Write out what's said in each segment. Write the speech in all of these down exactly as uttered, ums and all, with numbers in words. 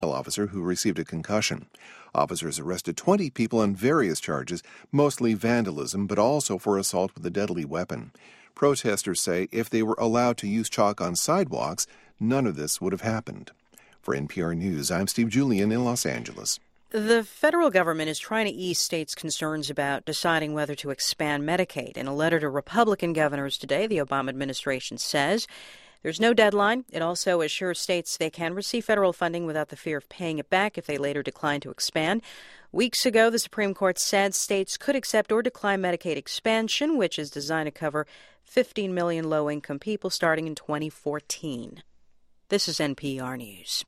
officer who received a concussion. Officers arrested twenty people on various charges, mostly vandalism, but also for assault with a deadly weapon. Protesters say if they were allowed to use chalk on sidewalks, none of this would have happened. For N P R News, I'm Steve Julian in Los Angeles. The federal government is trying to ease states' concerns about deciding whether to expand Medicaid. In a letter to Republican governors today, the Obama administration says there's no deadline. It also assures states they can receive federal funding without the fear of paying it back if they later decline to expand. Weeks ago, the Supreme Court said states could accept or decline Medicaid expansion, which is designed to cover fifteen million low-income people starting in twenty fourteen. This is N P R News.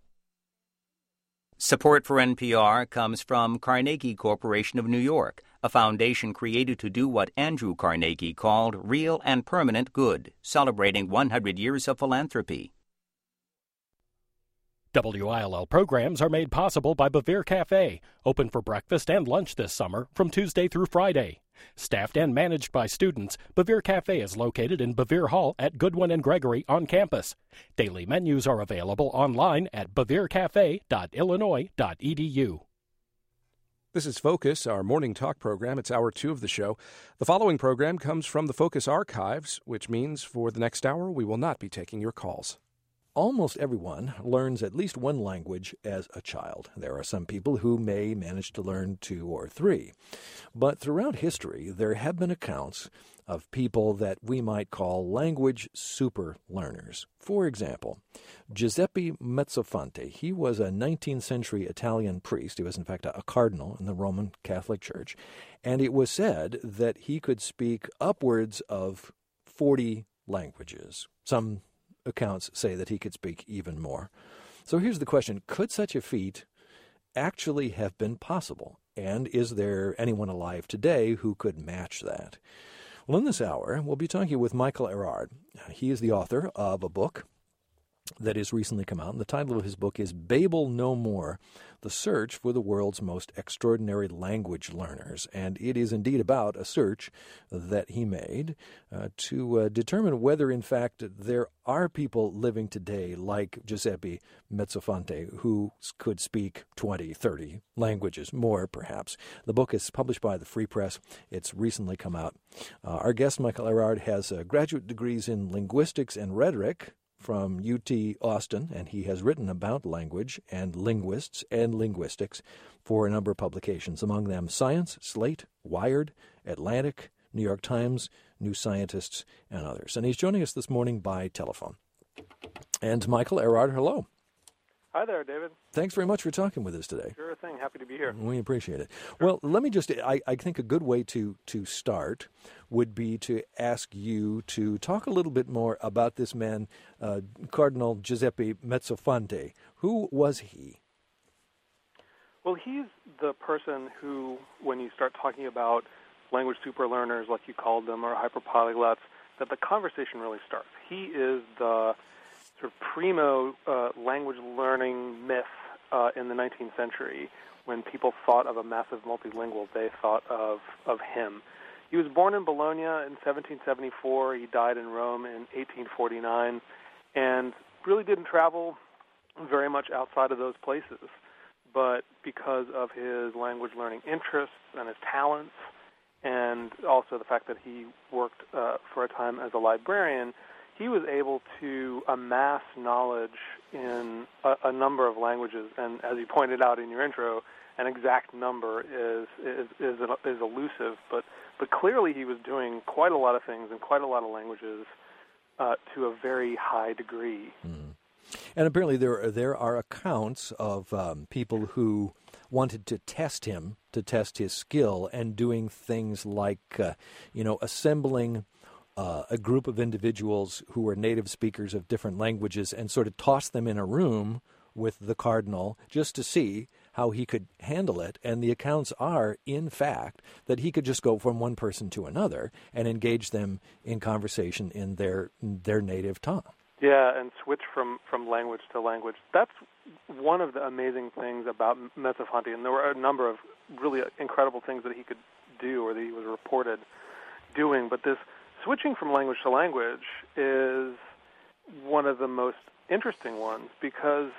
Support for N P R comes from Carnegie Corporation of New York, a foundation created to do what Andrew Carnegie called real and permanent good, celebrating one hundred years of philanthropy. W I L L programs are made possible by Bevere Cafe, open for breakfast and lunch this summer from Tuesday through Friday. Staffed and managed by students, Bevere Cafe is located in Bevere Hall at Goodwin and Gregory on campus. Daily menus are available online at bevere cafe dot illinois dot e d u. This is Focus, our morning talk program. It's hour two of the show. The following program comes from the Focus archives, which means for the next hour we will not be taking your calls. Almost everyone learns at least one language as a child. There are some people who may manage to learn two or three. But throughout history, there have been accounts of people that we might call language super learners. For example, Giuseppe Mezzofonte. He was a nineteenth century Italian priest. He was, in fact, a cardinal in the Roman Catholic Church. And it was said that he could speak upwards of forty languages. Some accounts say that he could speak even more. So here's the question. Could such a feat actually have been possible? And is there anyone alive today who could match that? Well, in this hour, we'll be talking with Michael Erard. He is the author of a book that has recently come out. And the title of his book is Babel No More, The Search for the World's Most Extraordinary Language Learners. And it is indeed about a search that he made uh, to uh, determine whether, in fact, there are people living today like Giuseppe Mezzofonte who could speak twenty, thirty languages, more perhaps. The book is published by the Free Press. It's recently come out. Uh, our guest, Michael Erard, has uh, graduate degrees in linguistics and rhetoric from U T Austin, and he has written about language and linguists and linguistics for a number of publications, among them Science, Slate, Wired, Atlantic, New York Times, New Scientists, and others. And he's joining us this morning by telephone. And Michael Erard, hello. Hi there, David. Thanks very much for talking with us today. Sure thing. Happy to be here. We appreciate it. Well, let me just, I, I think a good way to, to start would be to ask you to talk a little bit more about this man, uh, Cardinal Giuseppe Mezzofonte. Who was he? Well, he's the person who, when you start talking about language super learners, like you called them, or hyperpolyglots, that the conversation really starts. He is the sort of primo uh, language learning myth uh, in the nineteenth century. When people thought of a massive multilingual, they thought of, of him. He was born in Bologna in seventeen seventy-four. He died in Rome in eighteen forty-nine, and really didn't travel very much outside of those places. But because of his language learning interests and his talents, and also the fact that he worked uh, for a time as a librarian, he was able to amass knowledge in a, a number of languages. And as you pointed out in your intro, an exact number is is is, is elusive. But but clearly he was doing quite a lot of things in quite a lot of languages uh, to a very high degree. Mm. And apparently there are, there are accounts of um, people who wanted to test him, to test his skill, and doing things like, uh, you know, assembling uh, a group of individuals who were native speakers of different languages and sort of toss them in a room with the cardinal just to see how he could handle it. And the accounts are, in fact, that he could just go from one person to another and engage them in conversation in their their native tongue. Yeah, and switch from, from language to language. That's one of the amazing things about Mezzofonte, and there were a number of really incredible things that he could do or that he was reported doing, but this switching from language to language is one of the most interesting ones because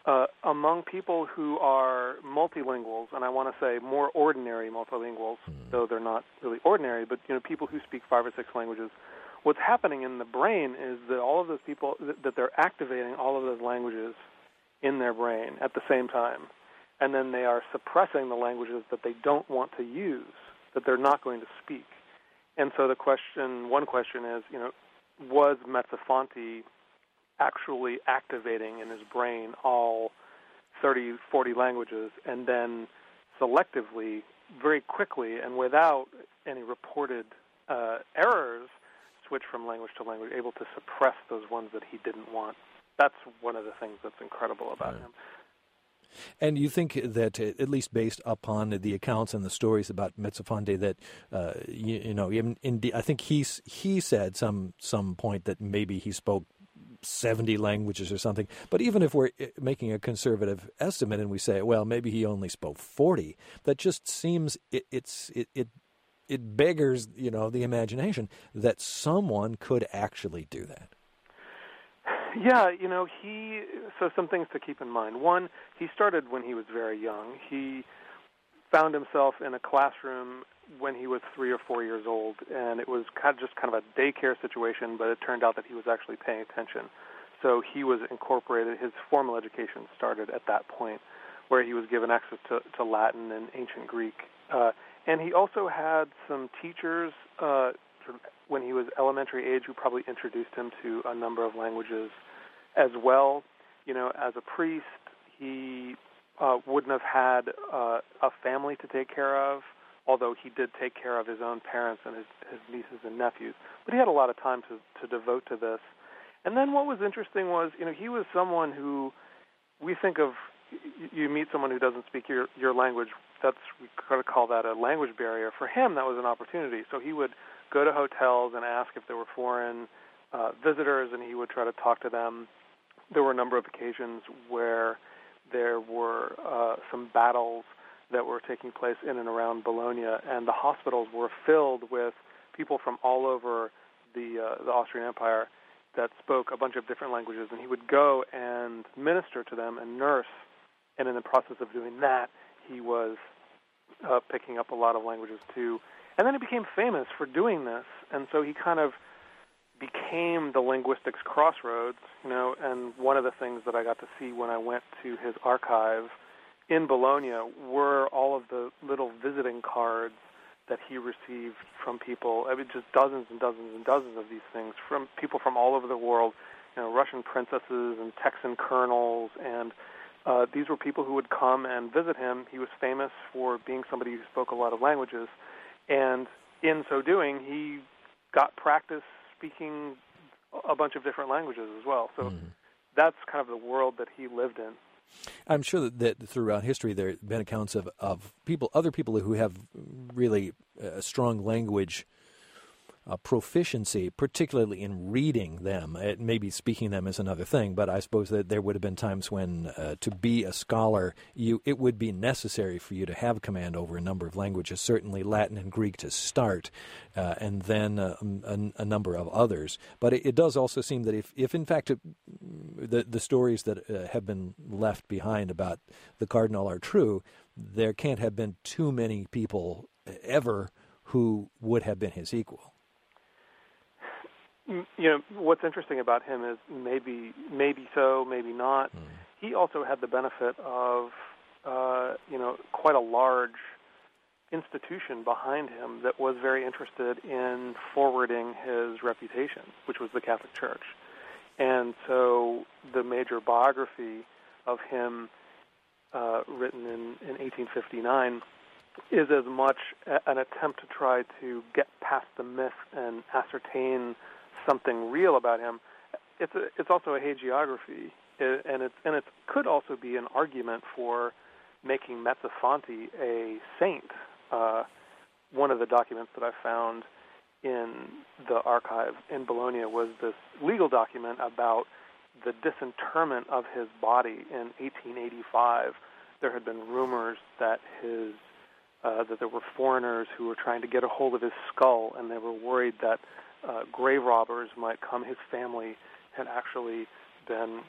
uh, among people who are multilinguals, and I want to say more ordinary multilinguals, mm. though they're not really ordinary, but you know, people who speak five or six languages, what's happening in the brain is that all of those people, that they're activating all of those languages in their brain at the same time, and then they are suppressing the languages that they don't want to use, that they're not going to speak. And so the question, one question is, you know, was Mezzofanti actually activating in his brain all thirty, forty languages, and then selectively, very quickly, and without any reported uh, errors, switch from language to language, able to suppress those ones that he didn't want? That's one of the things that's incredible about right. him. And you think that, at least based upon the accounts and the stories about Mezzofanti, that uh, you, you know, in, in, I think he he said some some point that maybe he spoke seventy languages or something. But even if we're making a conservative estimate and we say, well, maybe he only spoke forty, that just seems it, it's it, it it beggars, you know, the imagination that someone could actually do that. Yeah, you know, he, so some things to keep in mind. One, he started when he was very young. He found himself in a classroom when he was three or four years old, and it was kind of just kind of a daycare situation, but it turned out that he was actually paying attention. So he was incorporated, his formal education started at that point, where he was given access to, to Latin and ancient Greek. Uh, and he also had some teachers uh, sort of when he was elementary age who probably introduced him to a number of languages as well. You know, as a priest, he uh, wouldn't have had uh, a family to take care of, although he did take care of his own parents and his, his nieces and nephews. But he had a lot of time to, to devote to this. And then what was interesting was, you know, he was someone who we think of, you meet someone who doesn't speak your, your language, that's, we kind of call that a language barrier. For him, that was an opportunity. So he would go to hotels and ask if there were foreign uh, visitors, and he would try to talk to them. There were a number of occasions where there were uh, some battles that were taking place in and around Bologna, and the hospitals were filled with people from all over the uh, the Austrian Empire that spoke a bunch of different languages, and he would go and minister to them and nurse, and in the process of doing that, he was uh, picking up a lot of languages too. And then he became famous for doing this, and so he kind of became the linguistics crossroads, you know, and one of the things that I got to see when I went to his archive in Bologna were all of the little visiting cards that he received from people. I mean, just dozens and dozens and dozens of these things from people from all over the world, you know, Russian princesses and Texan colonels, and uh, these were people who would come and visit him. He was famous for being somebody who spoke a lot of languages, and in so doing, he got practice speaking a bunch of different languages as well. So mm. that's kind of the world that he lived in. I'm sure that, that throughout history there have been accounts of, of people, other people who have really a strong language uh, proficiency, particularly in reading them. It, maybe speaking them is another thing, but I suppose that there would have been times when uh, to be a scholar, you it would be necessary for you to have command over a number of languages, certainly Latin and Greek to start, uh, and then uh, a, a number of others. But it, it does also seem that if, if in fact, it, the, the stories that uh, have been left behind about the cardinal are true, there can't have been too many people ever who would have been his equal. You know, what's interesting about him is maybe maybe so, maybe not. Mm. He also had the benefit of, uh, you know, quite a large institution behind him that was very interested in forwarding his reputation, which was the Catholic Church. And so the major biography of him, uh, written in, in eighteen fifty-nine, is as much an attempt to try to get past the myth and ascertain something real about him. It's a, it's also a hagiography, and it's and it could also be an argument for making Mezzofanti a saint. Uh, one of the documents that I found in the archive in Bologna was this legal document about the disinterment of his body in eighteen eighty-five. There had been rumors that his uh, that there were foreigners who were trying to get a hold of his skull, and they were worried that Uh, grave robbers might come. His family had actually been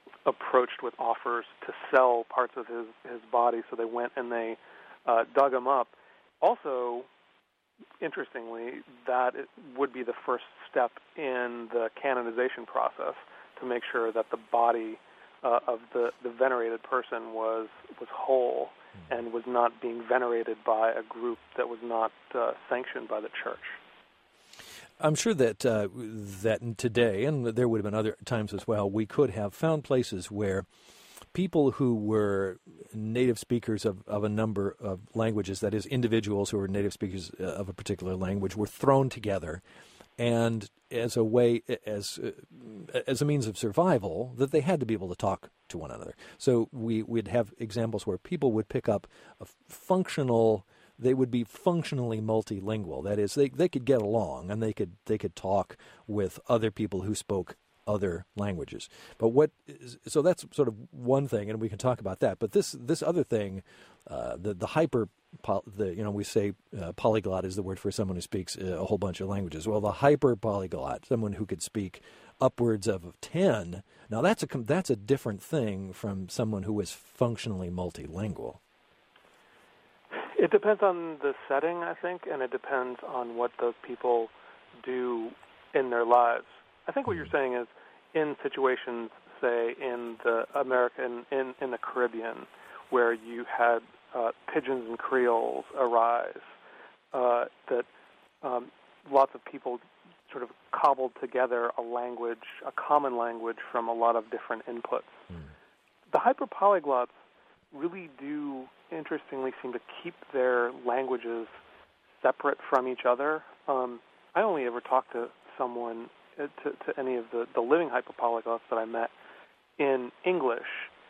approached with offers to sell parts of his, his body, so they went and they uh, dug him up. Also, interestingly, that it would be the first step in the canonization process to make sure that the body uh, of the, the venerated person was was whole and was not being venerated by a group that was not uh, sanctioned by the church. I'm sure that uh, that today, and there would have been other times as well, we could have found places where people who were native speakers of, of a number of languages, that is, individuals who were native speakers of a particular language, were thrown together, and as a way, as uh, as a means of survival, that they had to be able to talk to one another. So we would have examples where people would pick up a functional. They would be functionally multilingual. That is, they, they could get along and they could they could talk with other people who spoke other languages. But what is, so that's sort of one thing, and we can talk about that. But this this other thing, uh, the the hyper, the you know we say uh, polyglot is the word for someone who speaks a whole bunch of languages. Well, the hyper polyglot, someone who could speak upwards of ten. Now that's a that's a different thing from someone who is functionally multilingual. It depends on the setting, I think, and it depends on what those people do in their lives. I think what you're saying is in situations, say, in the American, in, in the Caribbean, where you had uh, pidgins and creoles arise, uh, that um, lots of people sort of cobbled together a language, a common language from a lot of different inputs. Mm. The hyperpolyglots really do, interestingly, seem to keep their languages separate from each other. Um, I only ever talked to someone, uh, to, to any of the, the living hyperpolyglots that I met in English,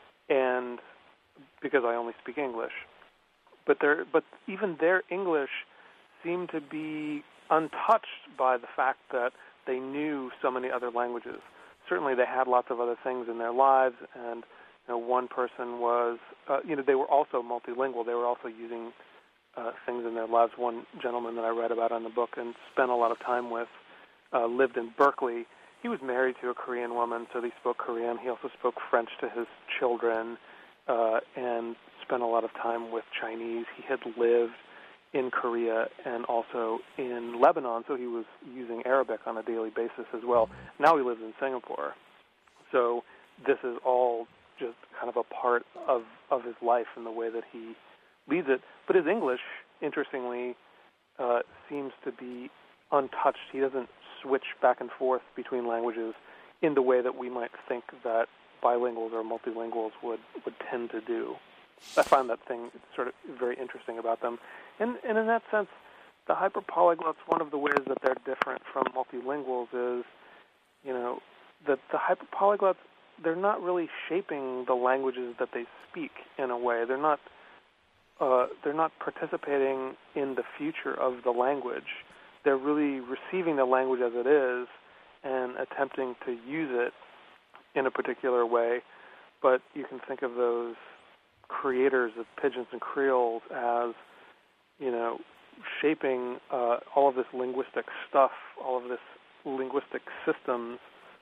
and because I only speak English. But their, but even their English seemed to be untouched by the fact that they knew so many other languages. Certainly they had lots of other things in their lives, and you know, one person was, uh, you know, they were also multilingual. They were also using uh, things in their lives. One gentleman that I read about in the book and spent a lot of time with uh, lived in Berkeley. He was married to a Korean woman, so he spoke Korean. He also spoke French to his children uh, and spent a lot of time with Chinese. He had lived in Korea and also in Lebanon, so he was using Arabic on a daily basis as well. Now he lives in Singapore. So this is all just kind of a part of, of his life and the way that he leads it. But his English, interestingly, uh, seems to be untouched. He doesn't switch back and forth between languages in the way that we might think that bilinguals or multilinguals would, would tend to do. I find that thing sort of very interesting about them. And, and in that sense, the hyperpolyglots, one of the ways that they're different from multilinguals is, you know, that the hyperpolyglots, they're not really shaping the languages that they speak in a way. They're not uh, they're not participating in the future of the language. They're really receiving the language as it is and attempting to use it in a particular way. But you can think of those creators of pidgins and creoles as, you know, shaping uh, all of this linguistic stuff, all of this linguistic systems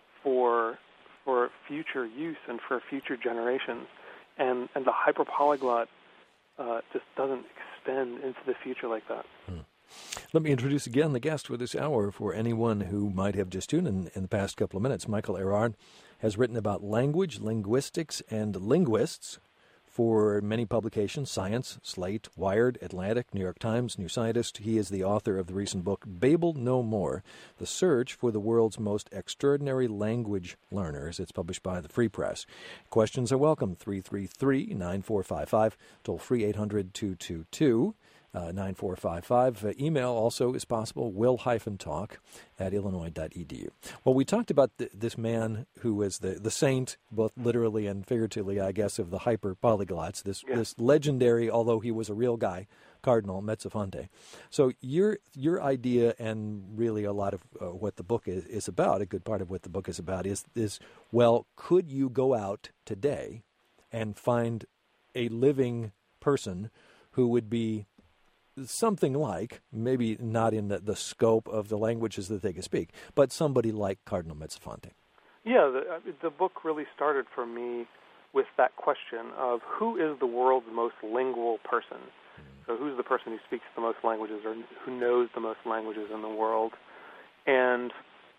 for for future use and for future generations. And, and the hyperpolyglot uh, just doesn't extend into the future like that. Hmm. Let me introduce again the guest for this hour for anyone who might have just tuned in in the past couple of minutes. Michael Erard has written about language, linguistics, and linguists for many publications: Science, Slate, Wired, Atlantic, New York Times, New Scientist. He is the author of the recent book, Babel No More, The Search for the World's Most Extraordinary Language Learners. It's published by the Free Press. Questions are welcome, three three three, nine four five five, toll free eight hundred, two two two. Uh, nine four five five. Uh, email also is possible, will-talk at illinois dot e d u. Well, we talked about th- this man who was the, the saint, both literally and figuratively, I guess, of the hyper-polyglots, this, yeah. this legendary, although he was a real guy, Cardinal Mezzofonte. So your your idea, and really a lot of uh, what the book is, is about, a good part of what the book is about, is, is, well, could you go out today and find a living person who would be something like, maybe not in the, the scope of the languages that they could speak, but somebody like Cardinal Mezzofonte? Yeah, the, the book really started for me with that question of who is the world's most lingual person? So who's the person who speaks the most languages or who knows the most languages in the world? And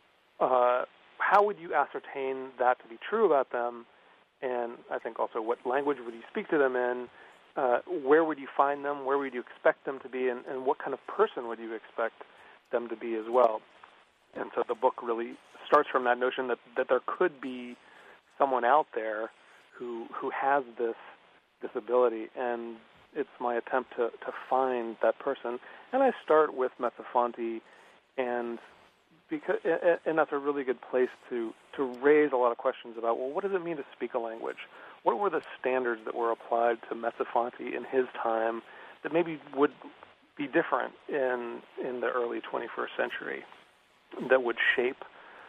uh, how would you ascertain that to be true about them? And I think also what language would you speak to them in? Uh, where would you find them? Where would you expect them to be? And, and what kind of person would you expect them to be as well? And so the book really starts from that notion that, that there could be someone out there who who has this this ability, and it's my attempt to, to find that person. And I start with Mezzofanti, and because and that's a really good place to, to raise a lot of questions about, well, what does it mean to speak a language? What were the standards that were applied to Mezzofanti in his time that maybe would be different in in the early twenty-first century, that would shape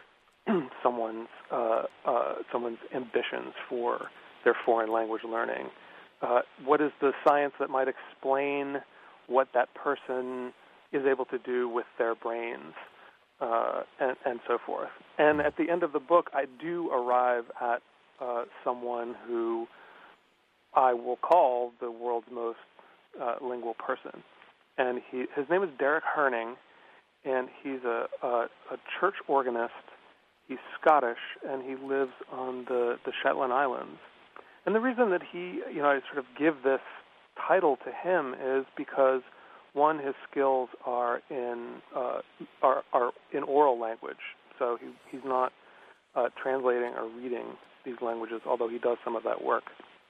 someone's uh, uh, someone's ambitions for their foreign language learning? Uh, what is the science that might explain what that person is able to do with their brains, uh, and, and so forth? And at the end of the book, I do arrive at uh, someone who I will call the world's most uh, lingual person. And he, his name is Derek Herning, and he's a, a, a church organist. He's Scottish, and he lives on the, the Shetland Islands. And the reason that he, you know, I sort of give this title to him is because, one, his skills are in uh, are, are in oral language. So he, he's not uh, translating or reading these languages, although he does some of that work.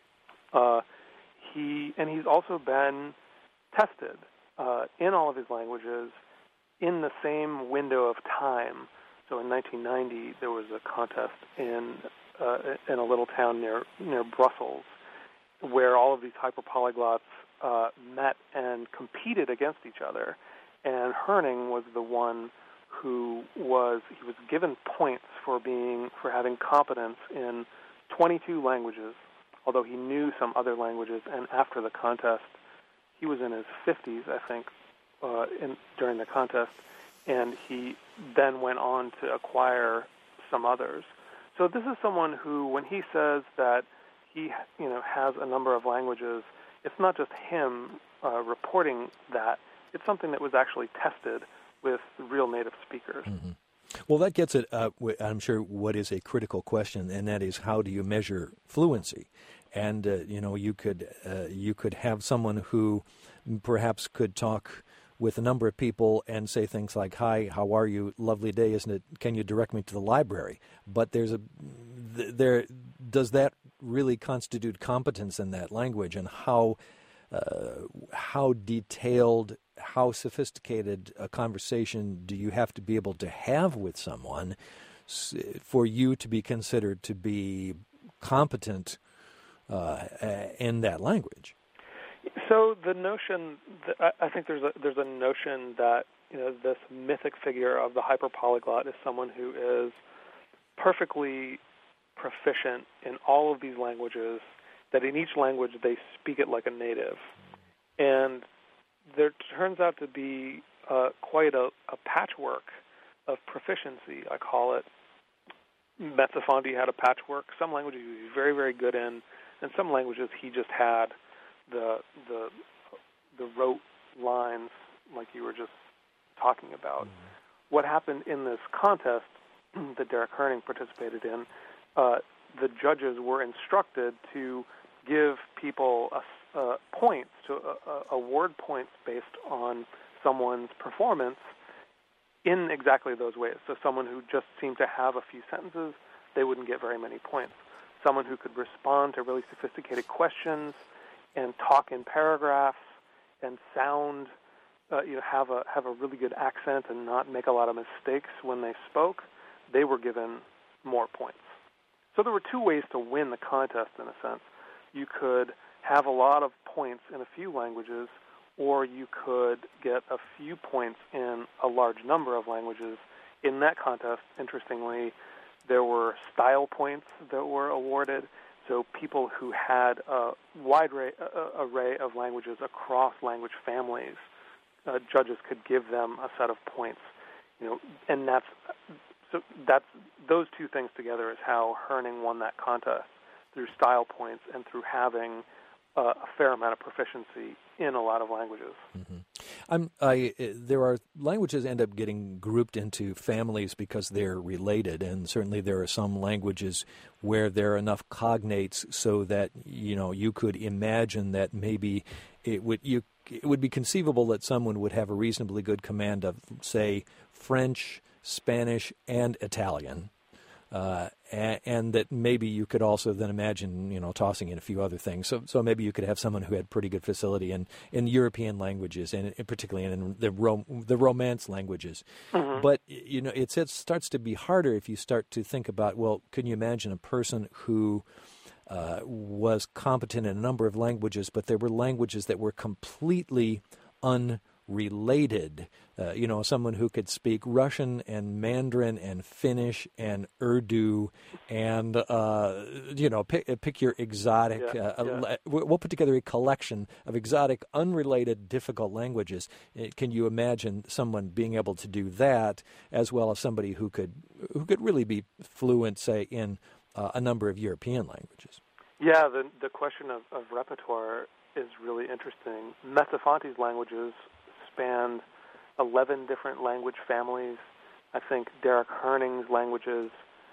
Uh, he and he's also been tested uh, in all of his languages in the same window of time. So in nineteen ninety, there was a contest in uh, in a little town near near Brussels, where all of these hyperpolyglots uh, met and competed against each other. And Herning was the one who was he was given points for being for having competence in twenty-two languages, although he knew some other languages. And after the contest, he was in his fifties, I think, uh, in, during the contest, and he then went on to acquire some others. So this is someone who, when he says that he, you know, has a number of languages, it's not just him uh, reporting that. It's something that was actually tested with real native speakers. Mm-hmm. Well, that gets at, uh, I'm sure, what is a critical question, and that is how do you measure fluency? And uh, you know, you could uh, you could have someone who perhaps could talk with a number of people and say things like, "Hi, how are you? Lovely day, isn't it? Can you direct me to the library?" But there's a there does that really constitute competence in that language, and how uh, how detailed, how sophisticated a conversation do you have to be able to have with someone for you to be considered to be competent uh, in that language? So the notion, that I think there's a there's a notion that, you know, this mythic figure of the hyperpolyglot is someone who is perfectly proficient in all of these languages, that in each language they speak it like a native. And there turns out to be uh, quite a, a patchwork of proficiency, I call it. Mezzofanti had a patchwork. Some languages he was very, very good in, and some languages he just had the the the rote lines like you were just talking about. Mm-hmm. What happened in this contest that Derek Herning participated in, uh, the judges were instructed to give people a, uh, points, to uh, uh, award points based on someone's performance in exactly those ways. So someone who just seemed to have a few sentences, they wouldn't get very many points. Someone who could respond to really sophisticated questions and talk in paragraphs and sound, uh, you know, have a have a really good accent and not make a lot of mistakes when they spoke, they were given more points. So there were two ways to win the contest, in a sense. You could have a lot of points in a few languages, or you could get a few points in a large number of languages. In that contest, interestingly, there were style points that were awarded. So people who had a wide array, uh, array of languages across language families, uh, judges could give them a set of points. You know, and that's so that's those two things together is how Herning won that contest, through style points and through having uh, a fair amount of proficiency in a lot of languages. Mm-hmm. I'm, I, there are languages end up getting grouped into families because they're related, and certainly there are some languages where there are enough cognates so that you know you could imagine that maybe it would you it would be conceivable that someone would have a reasonably good command of, say, French, Spanish, and Italian. Uh, and, and that maybe you could also then imagine, you know, tossing in a few other things. So, so maybe you could have someone who had pretty good facility in, in European languages, and in, particularly in the rom, the Romance languages. Mm-hmm. But you know, it, it starts to be harder if you start to think about, well, can you imagine a person who uh, was competent in a number of languages, but there were languages that were completely unrelated? Uh, you know, someone who could speak Russian and Mandarin and Finnish and Urdu and, uh, you know, pick, pick your exotic, yeah, uh, yeah. We'll put together a collection of exotic, unrelated, difficult languages. Can you imagine someone being able to do that as well as somebody who could who could really be fluent, say, in uh, a number of European languages? Yeah, the, the question of, of repertoire is really interesting. Mezzofanti's languages spanned eleven different language families. I think Derek Herning's languages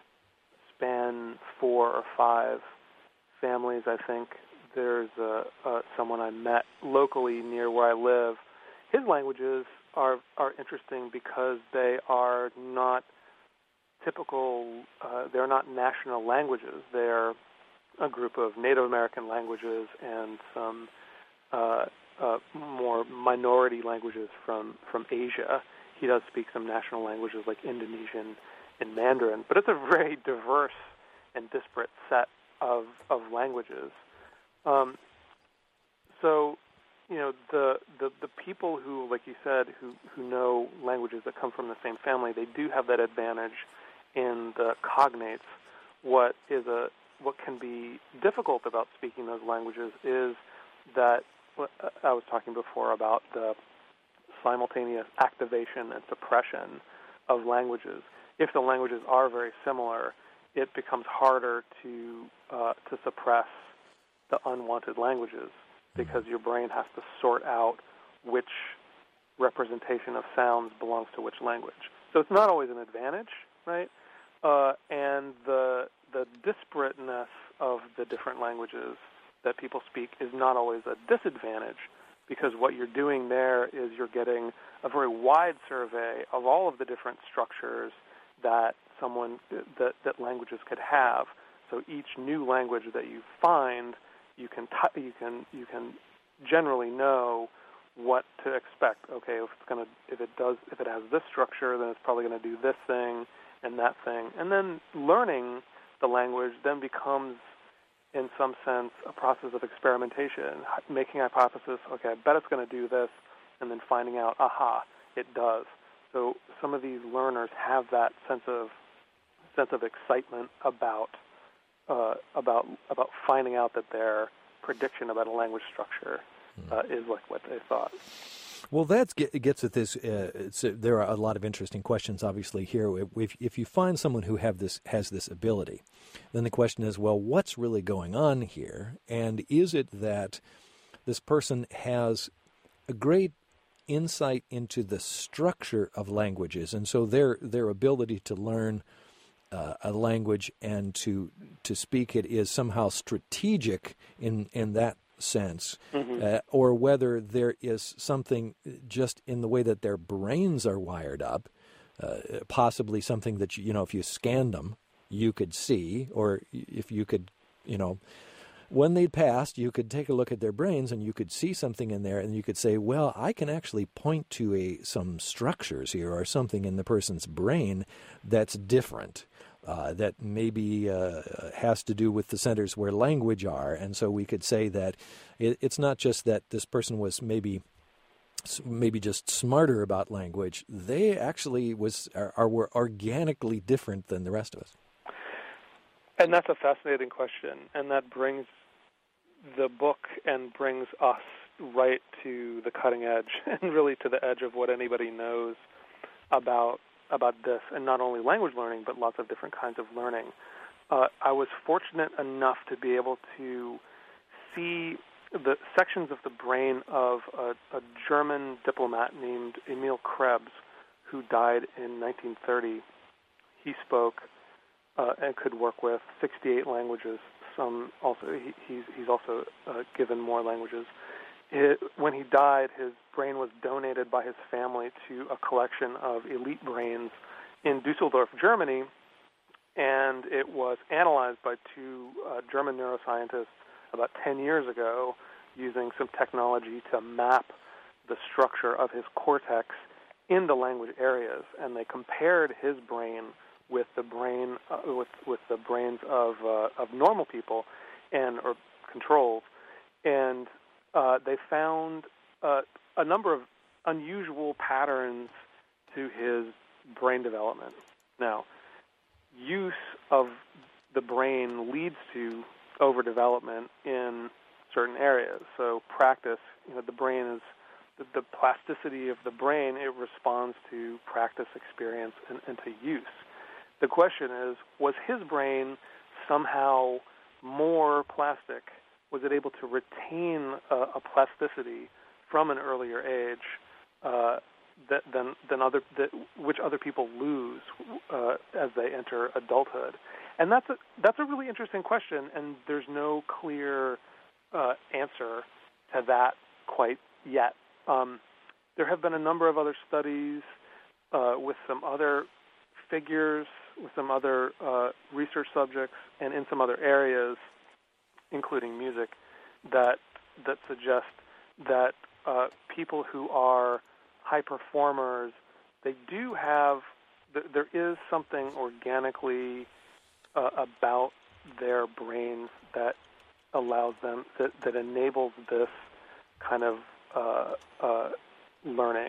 span four or five families. I think there's a, a, someone I met locally near where I live. His languages are are interesting because they are not typical, uh, they're not national languages. They're a group of Native American languages and some uh, Uh, more minority languages from, from Asia. He does speak some national languages like Indonesian and Mandarin, but it's a very diverse and disparate set of, of languages. Um, so, you know, the, the the people who, like you said, who, who know languages that come from the same family, they do have that advantage in the cognates. What is a what can be difficult about speaking those languages is that I was talking before about the simultaneous activation and suppression of languages. If the languages are very similar, it becomes harder to uh, to suppress the unwanted languages because your brain has to sort out which representation of sounds belongs to which language. So it's not always an advantage, right? Uh, and the the disparateness of the different languages that people speak is not always a disadvantage, because what you're doing there is you're getting a very wide survey of all of the different structures that someone that, that languages could have. So each new language that you find, you can t- you can you can generally know what to expect. Okay, if it's gonna if it does if it has this structure, then it's probably going to do this thing and that thing. And then learning the language then becomes, in some sense, a process of experimentation, making hypothesis, okay, I bet it's going to do this, and then finding out, aha, it does. So some of these learners have that sense of sense of excitement about uh, about about finding out that their prediction about a language structure uh, is like what they thought. Well, that gets at this. Uh, it's, uh, there are a lot of interesting questions, obviously, here. If, if you find someone who have this has this ability, then the question is, well, what's really going on here? And is it that this person has a great insight into the structure of languages, and so their their ability to learn uh, a language and to to speak it is somehow strategic in, in that sense, mm-hmm. uh, or whether there is something just in the way that their brains are wired up, uh, possibly something that, you, you know, if you scanned them, you could see, or if you could, you know, when they'd passed, you could take a look at their brains and you could see something in there and you could say, well, I can actually point to a some structures here or something in the person's brain that's different. Uh, that maybe uh, has to do with the centers where language are. And so we could say that it, it's not just that this person was maybe maybe just smarter about language. They actually was are, are were organically different than the rest of us. And that's a fascinating question. And that brings the book and brings us right to the cutting edge and really to the edge of what anybody knows about about this, and not only language learning, but lots of different kinds of learning. Uh, I was fortunate enough to be able to see the sections of the brain of a, a German diplomat named Emil Krebs, who died in nineteen thirty. He spoke uh, and could work with sixty-eight languages. Some also he, he's he's also uh, given more languages. It, when he died, his brain was donated by his family to a collection of elite brains in Dusseldorf, Germany, and it was analyzed by two uh, German neuroscientists about ten years ago using some technology to map the structure of his cortex in the language areas, and they compared his brain with the brain uh, with with the brains of uh, of normal people and or controls, and uh, they found uh, a number of unusual patterns to his brain development. Now, use of the brain leads to overdevelopment in certain areas. So practice, you know, the brain is the, the plasticity of the brain. It responds to practice, experience, and, and to use. The question is, was his brain somehow more plastic? Was it able to retain a, a plasticity from an earlier age uh, that, than than other that, which other people lose uh, as they enter adulthood? And that's a that's a really interesting question, and there's no clear uh, answer to that quite yet. Um, there have been a number of other studies uh, with some other figures, with some other uh, research subjects, and in some other areas, including music, that that suggest that uh, people who are high performers, they do have, th- there is something organically uh, about their brains that allows them, that, that enables this kind of uh, uh, learning.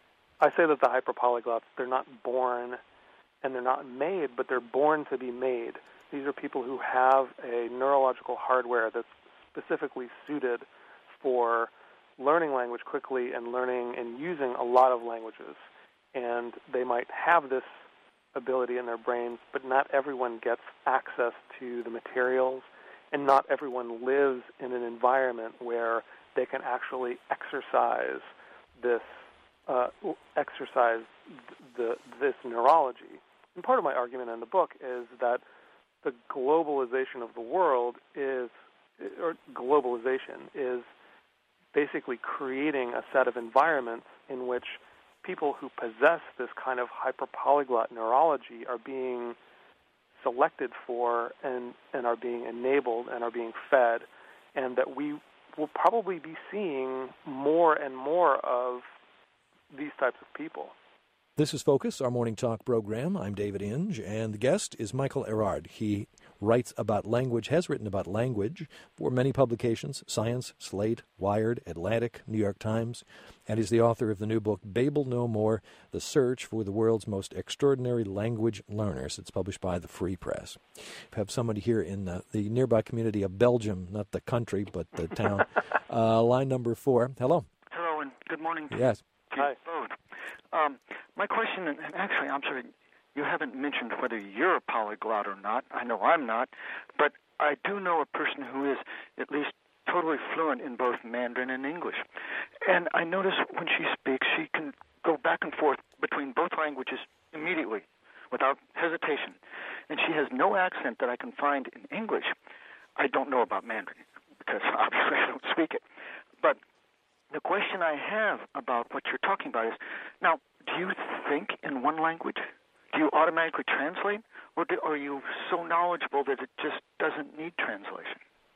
I say that the hyperpolyglots, they're not born and they're not made, but they're born to be made. These are people who have a neurological hardware that's specifically suited for learning language quickly and learning and using a lot of languages. And they might have this ability in their brains, but not everyone gets access to the materials, and not everyone lives in an environment where they can actually exercise this uh, exercise the this neurology. And part of my argument in the book is that the globalization of the world is, or globalization is basically creating a set of environments in which people who possess this kind of hyperpolyglot neurology are being selected for and, and are being enabled and are being fed, and that we will probably be seeing more and more of these types of people. This is Focus, our morning talk program. I'm David Inge, and the guest is Michael Erard. He writes about language, has written about language for many publications, Science, Slate, Wired, Atlantic, New York Times, and he's the author of the new book, Babel No More, The Search for the World's Most Extraordinary Language Learners. It's published by the Free Press. We have somebody here in the, the nearby community of Belgium, not the country, but the town. uh, line number four. Hello. Hello, and good morning to yes. you Hi. both. Um, my question, and actually, I'm sorry, you haven't mentioned whether you're a polyglot or not. I know I'm not, but I do know a person who is at least totally fluent in both Mandarin and English. And I notice when she speaks, she can go back and forth between both languages immediately, without hesitation. And she has no accent that I can find in English. I don't know about Mandarin, because obviously I don't speak it. But the question I have about what you're talking about is, now, do you think in one language? Do you automatically translate? Or do, are you so knowledgeable that it just doesn't need translation?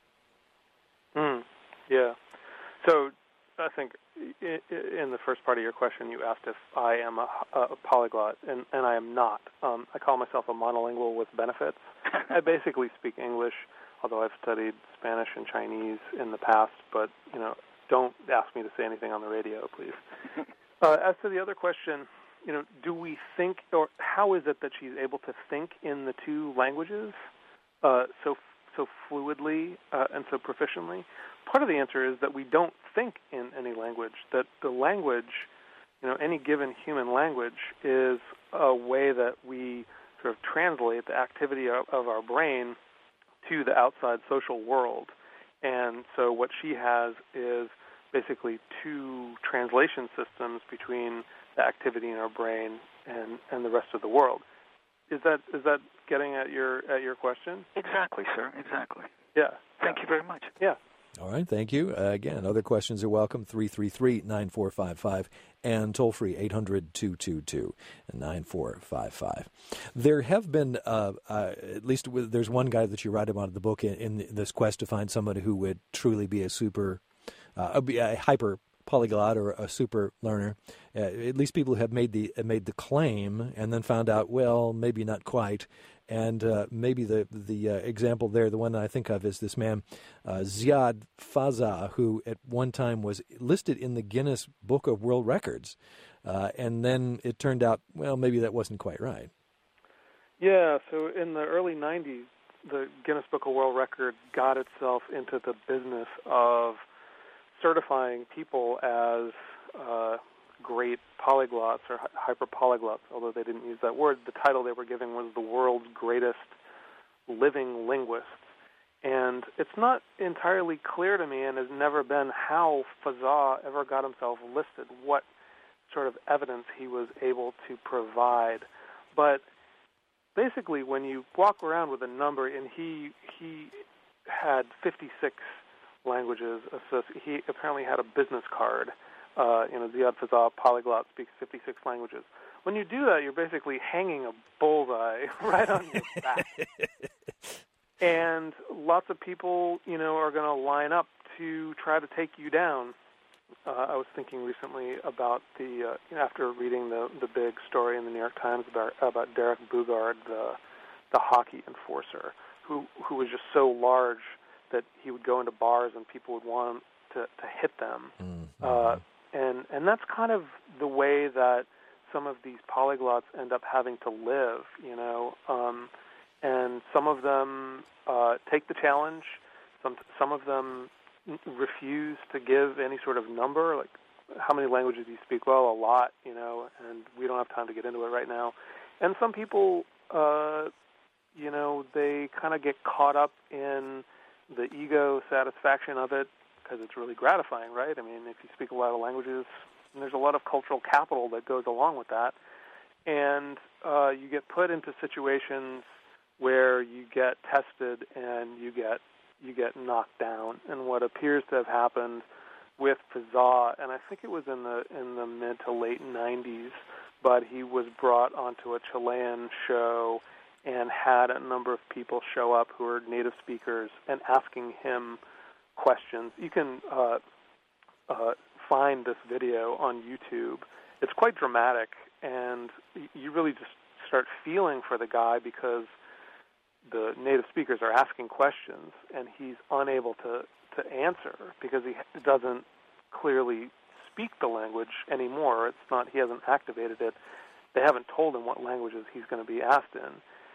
Mm, yeah. So I think in the first part of your question, you asked if I am a, a polyglot, and, and I am not. Um, I call myself a monolingual with benefits. I basically speak English, although I've studied Spanish and Chinese in the past, but, you know, don't ask me to say anything on the radio, please. Uh, as to the other question, you know, do we think, or how is it that she's able to think in the two languages uh, so so fluidly uh, and so proficiently? Part of the answer is that we don't think in any language. That the language, you know, any given human language is a way that we sort of translate the activity of, of our brain to the outside social world. And so what she has is basically two translation systems between the activity in our brain and, and the rest of the world. Is that is that getting at your at your question? Exactly, sir. Exactly. Yeah. Thank you very much. Yeah. All right, thank you. Uh, again, other questions are welcome, three three three, nine four five five, and toll-free, eight hundred, two two two, nine four five five. There have been, uh, uh, at least with, there's one guy that you write about in the book in, in this quest to find somebody who would truly be a super, uh, a, a hyper polyglot or a super learner. Uh, at least people have made the made the claim and then found out, well, maybe not quite. And uh, maybe the the uh, example there, the one that I think of, is this man, uh, Ziad Fazah, who at one time was listed in the Guinness Book of World Records. Uh, and then it turned out, well, maybe that wasn't quite right. Yeah, so in the early nineties, the Guinness Book of World Records got itself into the business of certifying people as uh, great polyglots or hyperpolyglots, although they didn't use that word. The title they were giving was the world's greatest living linguists. And it's not entirely clear to me, and has never been, how Fazah ever got himself listed, what sort of evidence he was able to provide. But basically, when you walk around with a number, and he he had fifty-six languages. He apparently had a business card. Uh, you know, Ziad Fazah, polyglot, speaks fifty-six languages. When you do that, you're basically hanging a bullseye right on your back. And lots of people, you know, are going to line up to try to take you down. Uh, I was thinking recently about the, uh, you know, after reading the the big story in the New York Times about about Derek Boogaard, the the hockey enforcer, who who was just so large that he would go into bars and people would want to, to hit them. Mm-hmm. Uh, and and that's kind of the way that some of these polyglots end up having to live, you know. Um, and some of them uh, take the challenge. Some some of them refuse to give any sort of number, like how many languages do you speak? Well, a lot, you know, and we don't have time to get into it right now. And some people, uh, you know, they kind of get caught up in the ego satisfaction of it because it's really gratifying, right? I mean, if you speak a lot of languages, and there's a lot of cultural capital that goes along with that, and uh, you get put into situations where you get tested and you get you get knocked down. And what appears to have happened with Fazah, and I think it was in the in the mid to late nineties, but he was brought onto a Chilean show and had a number of people show up who are native speakers and asking him questions. You can uh, uh, find this video on YouTube. It's quite dramatic, and you really just start feeling for the guy because the native speakers are asking questions, and he's unable to, to answer because he doesn't clearly speak the language anymore. It's not, he hasn't activated it. They haven't told him what languages he's going to be asked in.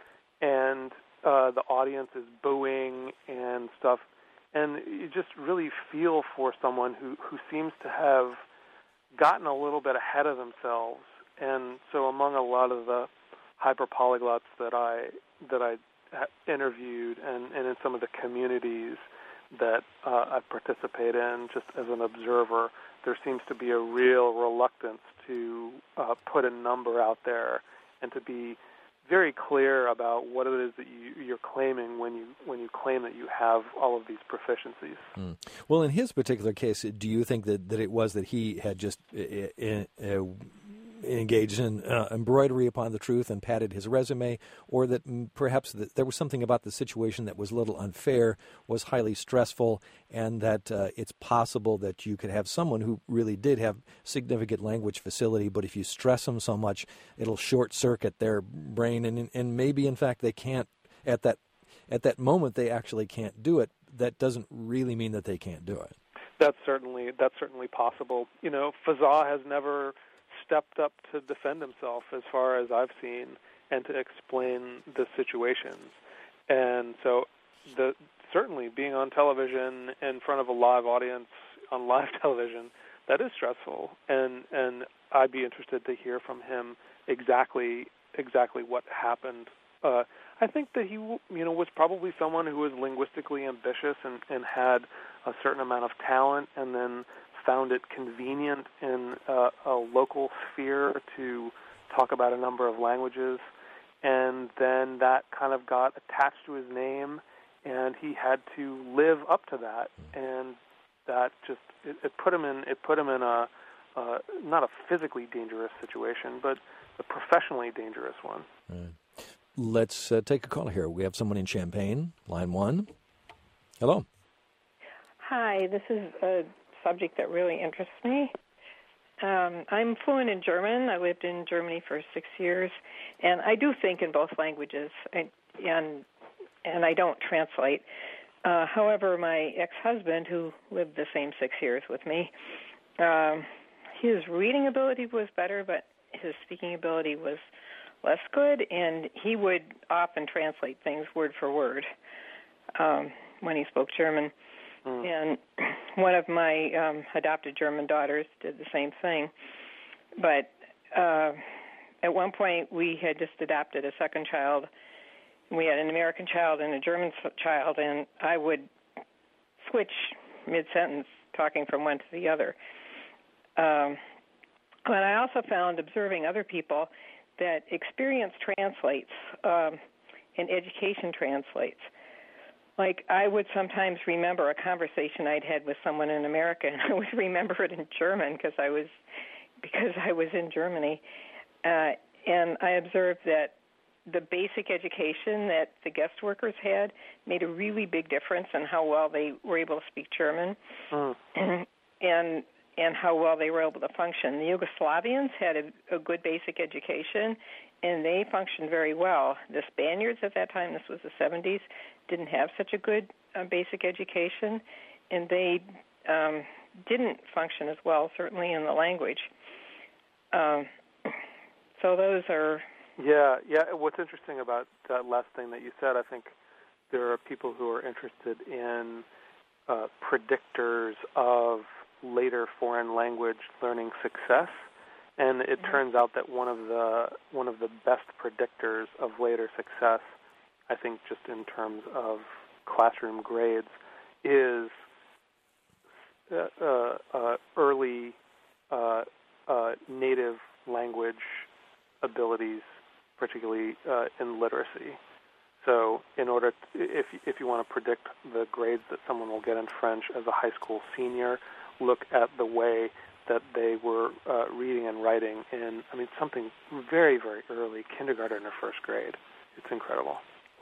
And uh, the audience is booing and stuff. And you just really feel for someone who, who seems to have gotten a little bit ahead of themselves. And so among a lot of the hyperpolyglots that I that I interviewed and, and in some of the communities that uh, I participate in just as an observer, there seems to be a real reluctance to uh, put a number out there and to be very clear about what it is that you, you're claiming when you when you claim that you have all of these proficiencies. Mm. Well, in his particular case, do you think that, that it was that he had just uh, uh, engaged in uh, embroidery upon the truth and padded his resume, or that mm, perhaps that there was something about the situation that was a little unfair, was highly stressful, and that uh, it's possible that you could have someone who really did have significant language facility, but if you stress them so much, it'll short-circuit their brain, and and maybe, in fact, they can't, at that at that moment, they actually can't do it. That doesn't really mean that they can't do it. That's certainly, that's certainly possible. You know, Fazah has never stepped up to defend himself as far as I've seen and to explain the situations. And so the certainly being on television in front of a live audience on live television, that is stressful. And and I'd be interested to hear from him exactly exactly what happened. Uh, I think that he, you know, was probably someone who was linguistically ambitious and, and had a certain amount of talent, and then found it convenient in uh, a local sphere to talk about a number of languages, and then that kind of got attached to his name, and he had to live up to that, and that just it, it put him in it put him in a uh, not a physically dangerous situation, but a professionally dangerous one. Right. Let's uh, take a call here. We have someone in Champaign, line one. Hello. Hi, this is a subject that really interests me. Um, I'm fluent in German. I lived in Germany for six years, and I do think in both languages, I, and and I don't translate. Uh, however, my ex-husband, who lived the same six years with me, um, his reading ability was better, but his speaking ability was less good, and he would often translate things word for word um, when he spoke German. Mm. And one of my um, adopted German daughters did the same thing. But uh, at one point, we had just adopted a second child. We had an American child and a German child, and I would switch mid-sentence, talking from one to the other. Um, but I also found, observing other people, that experience translates um, and education translates. Like, I would sometimes remember a conversation I'd had with someone in America, and I would remember it in German because I was because I was in Germany. Uh, and I observed that the basic education that the guest workers had made a really big difference in how well they were able to speak German mm. and and how well they were able to function. The Yugoslavians had a, a good basic education, and they functioned very well. The Spaniards at that time, this was the seventies, didn't have such a good uh, basic education, and they um, didn't function as well, certainly in the language. Um, so those are... Yeah, yeah. What's interesting about that last thing that you said, I think there are people who are interested in uh, predictors of later foreign language learning success. And it mm-hmm. turns out that one of the one of the best predictors of later success, I think just in terms of classroom grades, is uh, uh, uh, early uh, uh, native language abilities, particularly uh, in literacy. So in order, to, if if you want to predict the grades that someone will get in French as a high school senior, look at the way that they were uh, reading and writing in, I mean, something very, very early, kindergarten or first grade. It's incredible.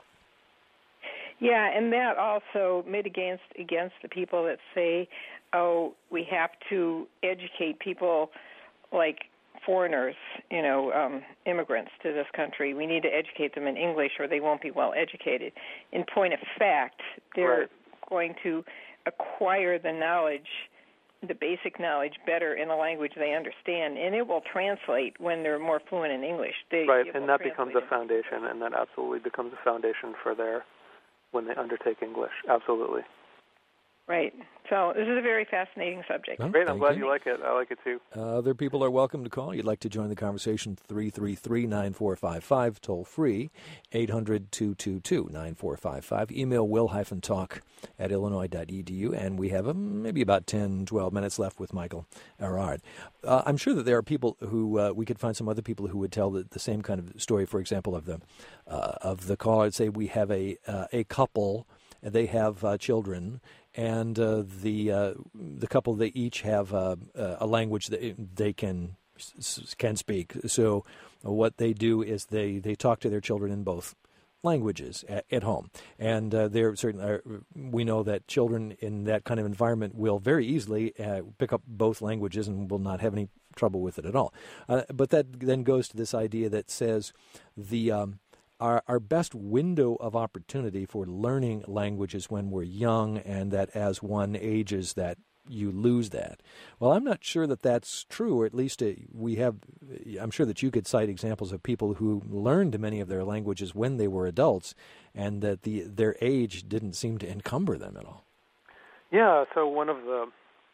Yeah, and that also mitigates against the people that say, oh, we have to educate people like foreigners, you know, um, immigrants to this country. We need to educate them in English or they won't be well educated. In point of fact, they're right. going to acquire the knowledge, the basic knowledge better in a language they understand, and it will translate when they're more fluent in English. They, right, and that becomes a foundation, and that absolutely becomes a foundation for their, when they undertake English, absolutely. Right. So this is a very fascinating subject. Well, Great. I'm glad you. you like it. I like it, too. Uh, other people are welcome to call. You'd like to join the conversation, three three three, nine four five five, toll free, eight hundred, two two two, nine four five five. Email will-talk at illinois dot e d u, and we have um, maybe about ten, twelve minutes left with Michael Erard. Uh, I'm sure that there are people who, uh, we could find some other people who would tell the, the same kind of story, for example, of the, uh, of the caller. I'd say we have a, uh, a couple, they have uh, children, and uh, the uh, the couple, they each have uh, a language that they can can speak. So what they do is they, they talk to their children in both languages at, at home, and uh, they're certainly we know that children in that kind of environment will very easily uh, pick up both languages and will not have any trouble with it at all. Uh, but that then goes to this idea that says the um, Our, our best window of opportunity for learning languages when we're young, and that as one ages that you lose that. Well, I'm not sure that that's true, or at least uh, we have, I'm sure that you could cite examples of people who learned many of their languages when they were adults, and that the their age didn't seem to encumber them at all. Yeah, so one of the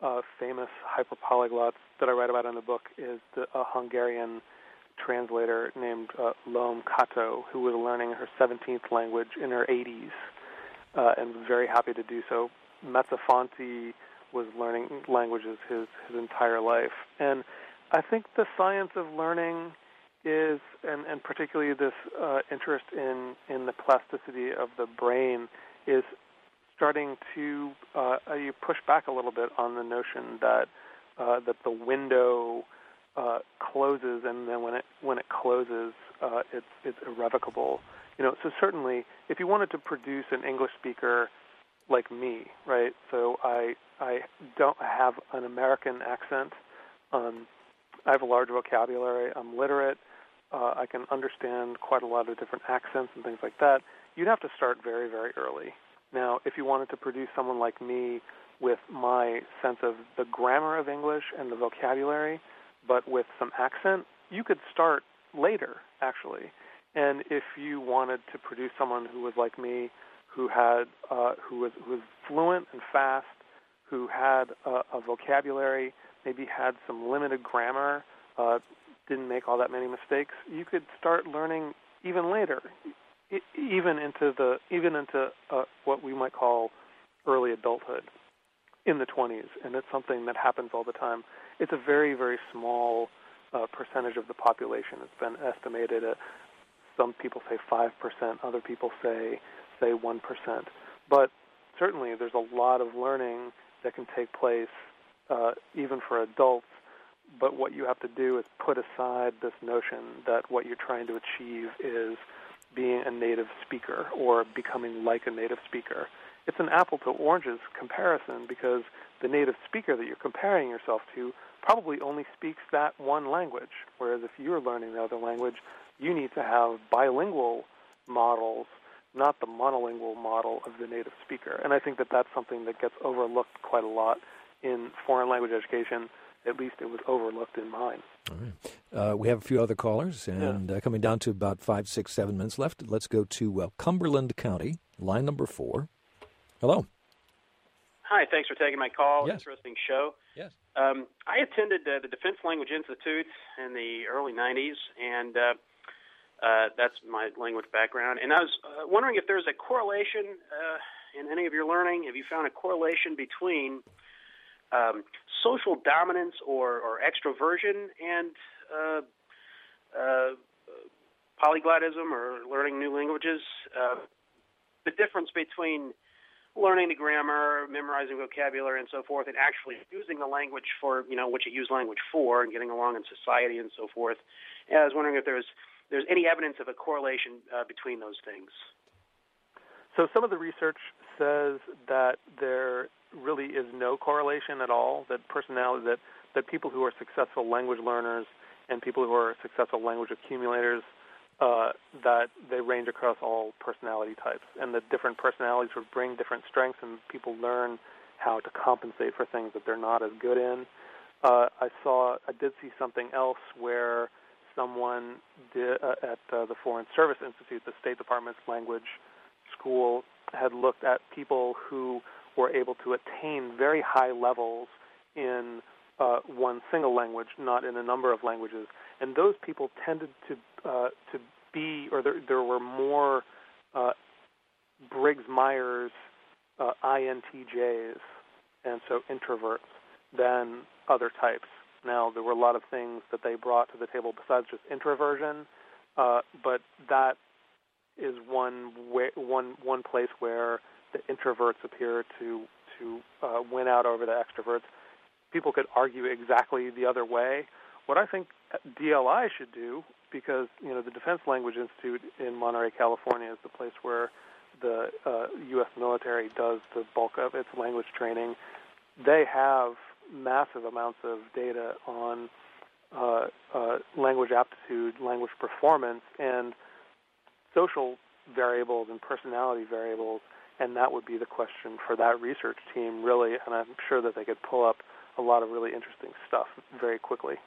uh, famous hyperpolyglots that I write about in the book is the, a Hungarian translator named uh, Lom Kato, who was learning her seventeenth language in her eighties, uh, and was very happy to do so. Mezzofanti was learning languages his, his entire life. And I think the science of learning is, and, and particularly this uh, interest in, in the plasticity of the brain, is starting to uh, you push back a little bit on the notion that uh, that the window uh, closes, and then when it when it closes, uh, it's it's irrevocable. You know, so certainly, if you wanted to produce an English speaker like me, right? So I I don't have an American accent. Um, I have a large vocabulary. I'm literate. Uh, I can understand quite a lot of different accents and things like that. You'd have to start very, very early. Now, if you wanted to produce someone like me with my sense of the grammar of English and the vocabulary, but with some accent, you could start later, actually. And if you wanted to produce someone who was like me, who had, uh, who was who was fluent and fast, who had a, a vocabulary, maybe had some limited grammar, uh, didn't make all that many mistakes, you could start learning even later, I, even into the even into uh, what we might call early adulthood, in the twenties, and it's something that happens all the time. It's a very, very small uh, percentage of the population. It's been estimated at, some people say five percent, other people say say one percent. But certainly there's a lot of learning that can take place uh, even for adults, but what you have to do is put aside this notion that what you're trying to achieve is being a native speaker or becoming like a native speaker. It's an apple to oranges comparison, because the native speaker that you're comparing yourself to probably only speaks that one language, whereas if you're learning the other language, you need to have bilingual models, not the monolingual model of the native speaker. And I think that that's something that gets overlooked quite a lot in foreign language education. At least it was overlooked in mine. All right. Uh, we have a few other callers, and yeah. uh, coming down to about five, six, seven minutes left. Let's go to uh, Cumberland County, line number four. Hello. Hi, thanks for taking my call. Yes. Interesting show. Yes. Um, I attended uh, the Defense Language Institute in the early nineties, and uh, uh, that's my language background. And I was uh, wondering if there's a correlation uh, in any of your learning. Have you found a correlation between um, social dominance or, or extroversion and uh, uh, polyglotism or learning new languages? Uh, the difference between learning the grammar, memorizing vocabulary, and so forth, and actually using the language for, you know, what you use language for, and getting along in society and so forth. And I was wondering if there's there's any evidence of a correlation uh, between those things. So some of the research says that there really is no correlation at all, that personality, that, that people who are successful language learners and people who are successful language accumulators, Uh, that they range across all personality types, and that different personalities would bring different strengths, and people learn how to compensate for things that they're not as good in. Uh, I saw, I did see something else where someone did, uh, at uh, the Foreign Service Institute, the State Department's language school, had looked at people who were able to attain very high levels in uh, one single language, not in a number of languages. And those people tended to uh, to be, or there, there were more uh, Briggs-Myers uh, I N T Js, and so introverts, than other types. Now, there were a lot of things that they brought to the table besides just introversion, uh, but that is one way, one one place where the introverts appear to to uh, win out over the extroverts. People could argue exactly the other way. What I think D L I should do, because you know the Defense Language Institute in Monterey, California, is the place where the uh, U S military does the bulk of its language training. They have massive amounts of data on uh, uh, language aptitude, language performance, and social variables and personality variables, and that would be the question for that research team, really, and I'm sure that they could pull up a lot of really interesting stuff very quickly.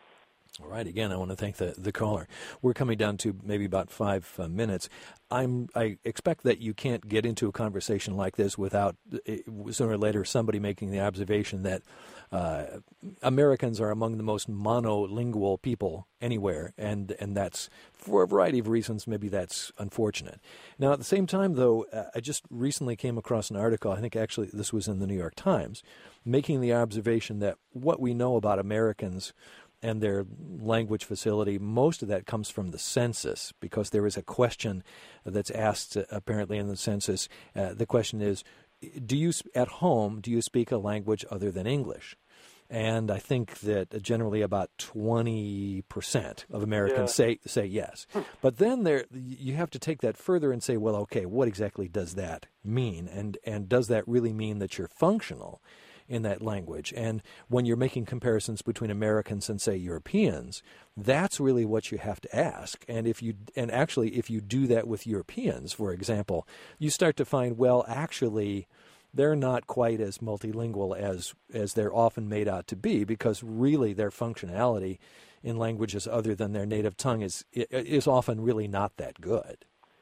All right. Again, I want to thank the, the caller. We're coming down to maybe about five uh, minutes. I'm, I expect that you can't get into a conversation like this without uh, sooner or later somebody making the observation that uh, Americans are among the most monolingual people anywhere, and, and that's for a variety of reasons. Maybe that's unfortunate. Now, at the same time, though, uh, I just recently came across an article, I think actually this was in the New York Times, making the observation that what we know about Americans and their language facility, most of that comes from the census, because there is a question that's asked uh, apparently in the census. Uh, the question is, do you, at home, do you speak a language other than English? And I think that generally about twenty percent of Americans yeah. say say yes. But then there, you have to take that further and say, well, okay, what exactly does that mean? And and does that really mean that you're functional in that language? And when you're making comparisons between Americans and, say, Europeans, that's really what you have to ask. And if you and actually if you do that with Europeans, for example, you start to find, well, actually, they're not quite as multilingual as as they're often made out to be, because really their functionality in languages other than their native tongue is is often really not that good.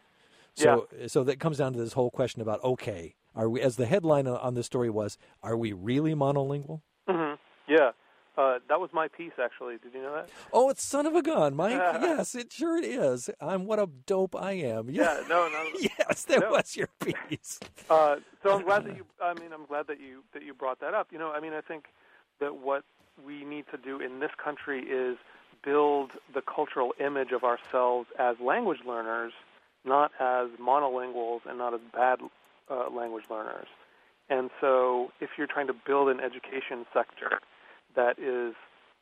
So yeah. so that comes down to this whole question about, okay, are we, as the headline on this story was, are we really monolingual? Mm-hmm. Yeah. Uh, that was my piece, actually. Did you know that? Oh, it's son of a gun, Mike. Yes, it sure is. I'm what a dope I am. Yeah, yeah no, no. yes, that no. was your piece. Uh, so I'm glad that you. I mean, I'm glad that you that you brought that up. You know, I mean, I think that what we need to do in this country is build the cultural image of ourselves as language learners, not as monolinguals and not as bad uh, language learners. And so, if you're trying to build an education sector that is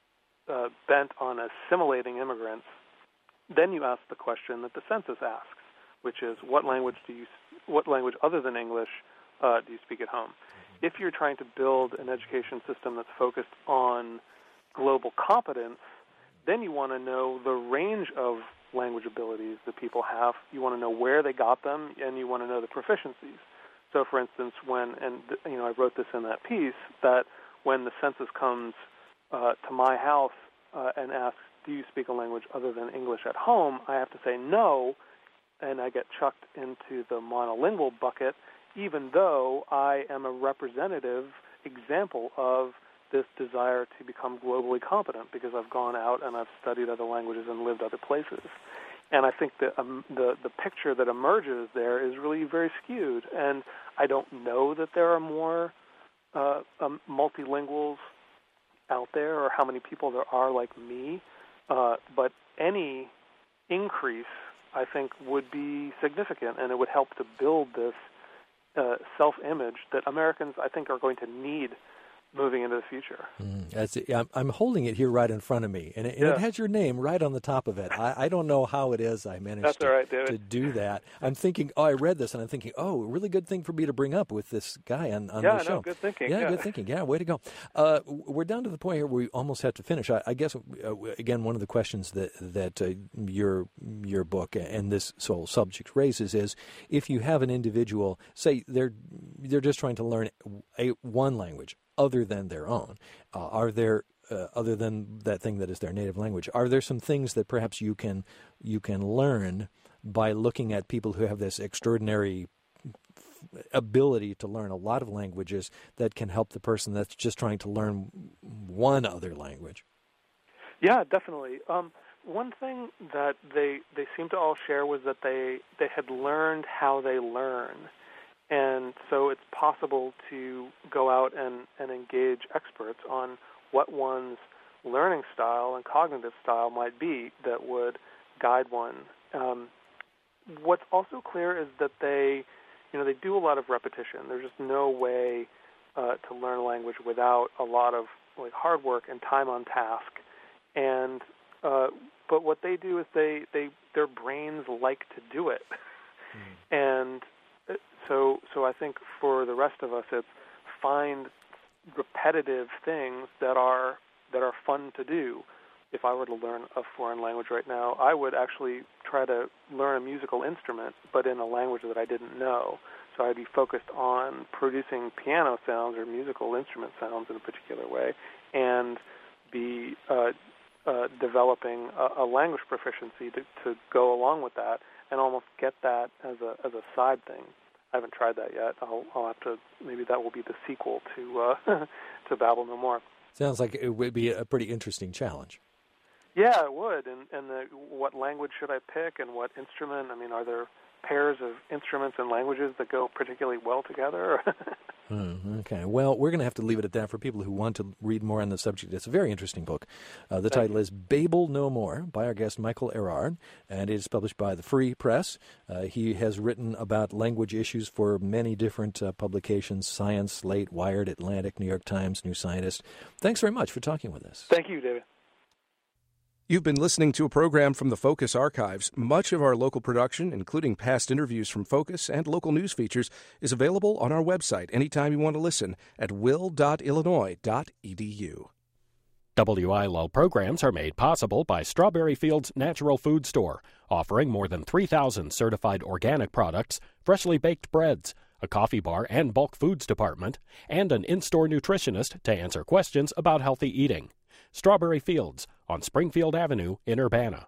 uh, bent on assimilating immigrants, then you ask the question that the census asks, which is, what language do you, what language other than English uh, do you speak at home? Mm-hmm. If you're trying to build an education system that's focused on global competence, then you want to know the range of language abilities that people have. You want to know where they got them, and you want to know the proficiencies. So, for instance, when, and you know, I wrote this in that piece, that when the census comes uh, to my house uh, and asks, do you speak a language other than English at home, I have to say no, and I get chucked into the monolingual bucket, even though I am a representative example of this desire to become globally competent, because I've gone out and I've studied other languages and lived other places. And I think that um, the, the picture that emerges there is really very skewed, and I don't know that there are more Uh, um, multilinguals out there, or how many people there are like me, uh, but any increase, I think, would be significant, and it would help to build this uh, self-image that Americans, I think, are going to need moving into the future. Mm, that's it. I'm, I'm holding it here right in front of me, and, it, and yeah. it has your name right on the top of it. I, I don't know how it is I managed that's to, all right, David. to do that. I'm thinking, oh, I read this, and I'm thinking, oh, really good thing for me to bring up with this guy on, on yeah, the show. No, good thinking. Yeah, yeah, good thinking. Yeah, way to go. Uh, we're down to the point here where we almost have to finish. I, I guess, uh, again, one of the questions that, that uh, your your book and this whole subject raises is, if you have an individual, say they're they're just trying to learn a one language other than their own, uh, are there uh, other than that thing that is their native language, are there some things that perhaps you can you can learn by looking at people who have this extraordinary ability to learn a lot of languages that can help the person that's just trying to learn one other language? Yeah, definitely. Um, one thing that they they seem to all share was that they they had learned how they learn. And so it's possible to go out and, and engage experts on what one's learning style and cognitive style might be that would guide one. Um, what's also clear is that they, you know, they do a lot of repetition. There's just no way uh, to learn a language without a lot of like hard work and time on task. And uh, but what they do is they, they their brains like to do it, mm. and So, so I think for the rest of us, it's find repetitive things that are that are fun to do. If I were to learn a foreign language right now, I would actually try to learn a musical instrument, but in a language that I didn't know. So I'd be focused on producing piano sounds or musical instrument sounds in a particular way, and be uh, uh, developing a, a language proficiency to, to go along with that and almost get that as a as a side thing. I haven't tried that yet. I'll, I'll have to, maybe that will be the sequel to uh, to Babel No More. Sounds like it would be a pretty interesting challenge. Yeah, it would. And, and the, what language should I pick and what instrument? I mean, are there pairs of instruments and languages that go particularly well together? mm, okay. Well, we're going to have to leave it at that for people who want to read more on the subject. It's a very interesting book. Uh, the Thank title you. is Babel No More by our guest Michael Erard, and it is published by the Free Press. Uh, he has written about language issues for many different uh, publications, Science, Slate, Wired, Atlantic, New York Times, New Scientist. Thanks very much for talking with us. Thank you, David. You've been listening to a program from the Focus Archives. Much of our local production, including past interviews from Focus and local news features, is available on our website anytime you want to listen at will dot illinois dot e d u. W I L L programs are made possible by Strawberry Fields Natural Food Store, offering more than three thousand certified organic products, freshly baked breads, a coffee bar and bulk foods department, and an in-store nutritionist to answer questions about healthy eating. Strawberry Fields on Springfield Avenue in Urbana.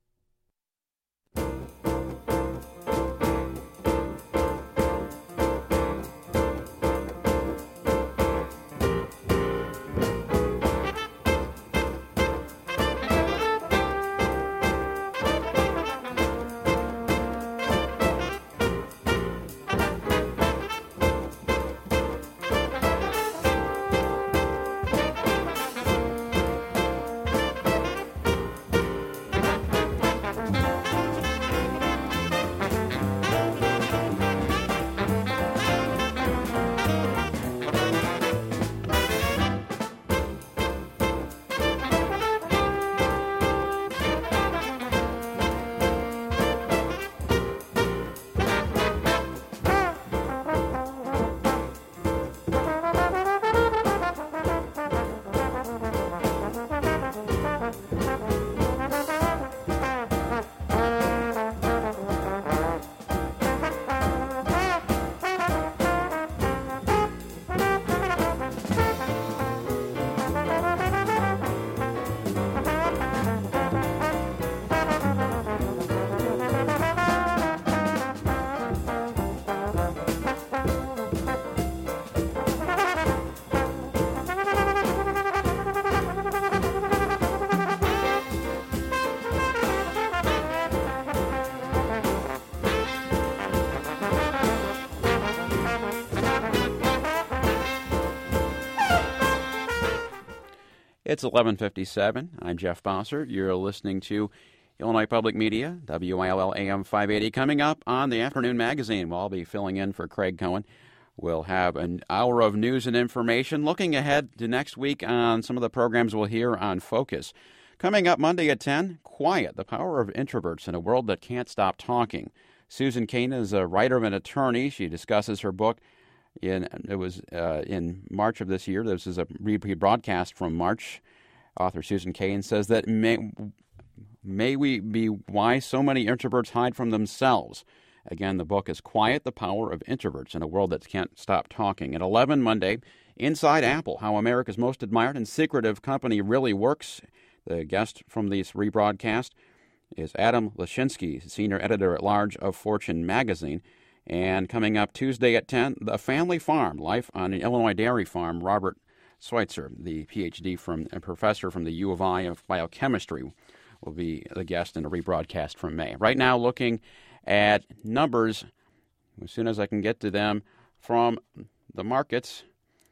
It's eleven fifty-seven. I'm Jeff Bossert. You're listening to Illinois Public Media, W I L L A M five eighty. Coming up on the Afternoon Magazine, well, I'll be filling in for Craig Cohen. We'll have an hour of news and information, looking ahead to next week on some of the programs we'll hear on Focus. Coming up Monday at ten, Quiet, the Power of Introverts in a World That Can't Stop Talking. Susan Cain is a writer and attorney. She discusses her book. In it was uh, in March of this year. This is a rebroadcast from March. Author Susan Cain says that may, may we be why so many introverts hide from themselves. Again, the book is Quiet, the Power of Introverts in a World That Can't Stop Talking. At eleven Monday, Inside Apple, How America's Most Admired and Secretive Company Really Works. The guest from this rebroadcast is Adam Lashinsky, Senior Editor-at-Large of Fortune magazine. And coming up Tuesday at ten, The Family Farm, Life on an Illinois Dairy Farm. Robert Schweitzer, the P H D from a professor from the U of I of biochemistry, will be the guest in a rebroadcast from May. Right now, looking at numbers, as soon as I can get to them, from the markets.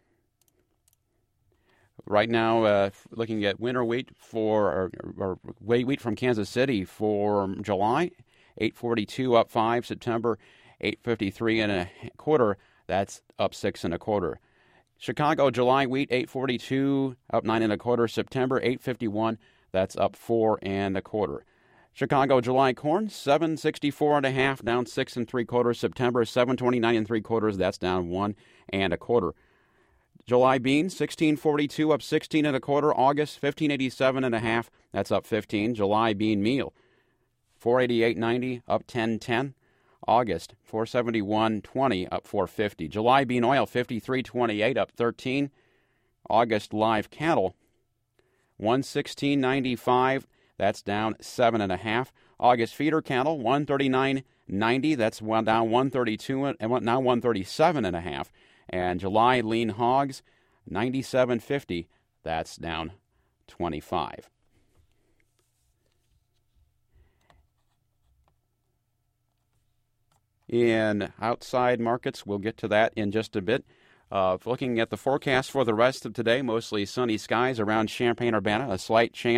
Right now, uh, looking at winter wheat for or, or wheat from Kansas City for July, eight forty-two up five. September, eight fifty-three and a quarter. That's up six and a quarter. Chicago July wheat eight forty-two up nine and a quarter. September eight fifty-one. That's up four and a quarter. Chicago July corn seven sixty-four and a half, down six and three quarters. September seven twenty-nine and three quarters. That's down one and a quarter. July beans sixteen forty-two up sixteen and a quarter. August fifteen eighty-seven and a half. That's up fifteen. July bean meal four eighty-eight ninety up ten ten. August four seventy-one twenty up four fifty. July bean oil fifty-three twenty-eight up thirteen. August live cattle one sixteen ninety-five. That's down seven and a half. August feeder cattle, one thirty-nine ninety. That's down one thirty-two and now one thirty-seven and a half. And July lean hogs, ninety-seven fifty. That's down twenty-five. In outside markets, we'll get to that in just a bit. Uh, looking at the forecast for the rest of today, mostly sunny skies around Champaign-Urbana, a slight chance